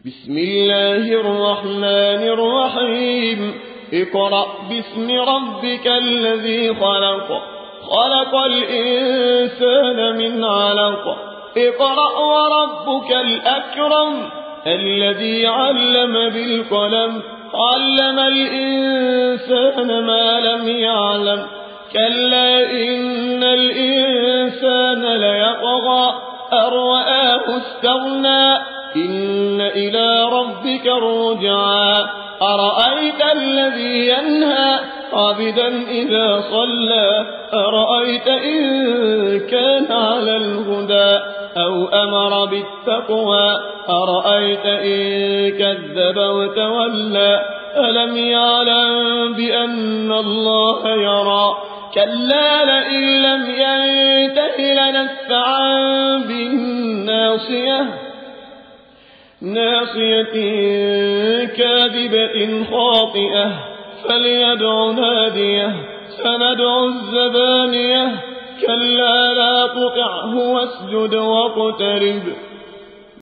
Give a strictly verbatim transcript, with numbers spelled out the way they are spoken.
بسم الله الرحمن الرحيم اقرأ باسم ربك الذي خلق خلق الإنسان من علق اقرأ وربك الأكرم الذي علم بالقلم علم الإنسان ما لم يعلم كلا إن الإنسان ليطغى أن رآه استغنى إن إلى ربك الرجعى أرأيت الذي ينهى عبدا إذا صلى أرأيت إن كان على الهدى أو أمر بالتقوى أرأيت إن كذب وتولى ألم يعلم بأن الله يرى كلا لئن لم ينته لنسفعا بالناصية ناصية كاذبة خاطئة فليدع ناديه سندع الزبانية كلا لا تطعه واسجد واقترب